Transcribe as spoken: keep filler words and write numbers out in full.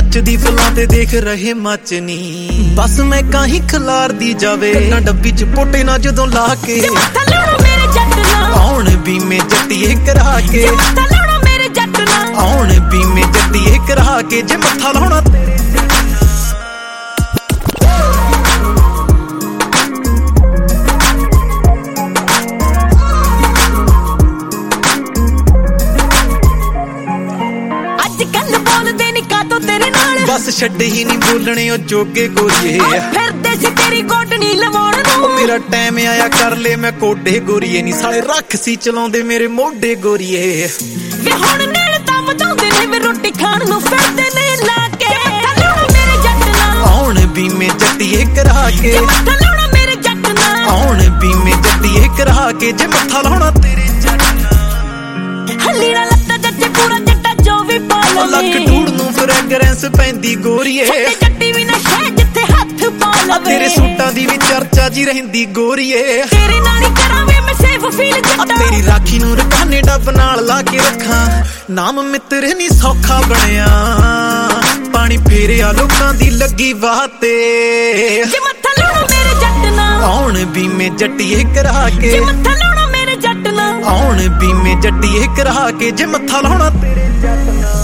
ਨੱਚਦੀ ਫੁੱਲਾਂ ਤੇ ਦੇਖ ਰਹੇ ਮੱਚਨੀ ਬਸ ਮੈਂ ਕਾਹੀਂ ਖਲਾਰ ਦੀ ਜਾਵੇ ਨਾ ਡੱਬੀ ਚ ਪੋਟੇ ਨਾ ਜਦੋਂ ਲਾ ਕੇ ਮੱਥਾ ਲਾਉਣਾ ਮੇਰੇ ਜੱਟ ਨਾਲ ਆਉਣ ਬੀਮੇ ਜੱਟੀਏ ਕਰਾ ਕੇ ਮੱਥਾ ਲਾਉਣਾ ਮੇਰੇ ਜੱਟ ਨਾਲ ਆਉਣ ਬੀਮੇ ਜੱਟੀਏ ਕਰਾ ਕੇ ਜੇ ਮੱਥਾ ਲਾਉਣਾ ਤੇਰੇ बस छड्डे ही नहीं बोलने ओ जोगे गोरिए फिरदे सी तेरी कोटनी लवाउण नूं मेरा टाइम आया कर ले मैं कोडे गोरिए नी साले रख सी चलाउंदे मेरे मोढे गोरिए वे हुण नेड़ तां मचाउंदे ने वे रोटी खाण नूं फिरदे ने ला के मत्था लाउणा मेरे जट नाल आउण बीमे जट्टीए करा के मत्था लाउणा मेरे जट नाल आउण बीमे जट्टीए करा के जे मत्था लाउणा तेरे जट नाल हलीड़ा लत्ता जट्टे पूरा जट्टा जो भी पालो लक डूड नूं फ्रैगरेंस पैंदी गोरीए जट्टी भी ना शह जिथे हथ पा लवे तेरे सूटां दी भी चर्चा जी रहिंदी गोरीए तेरे नाल ही करावे मैं सेफ फील जट्टा तेरी राखी नूं रकाने डब नाल ला के रखां नाम मित्र नी सौखा बणिया पानी फेरिया लोकां दी लगी वाह ते जे मत्था लाउणा मेरे जट नाल आउण बीमे जट्टीए करा के जे मत्था लाउणा मेरे जट नाल आउण बीमे जट्टीए करा के जे मत्था लाउणा तेरे जट नाल।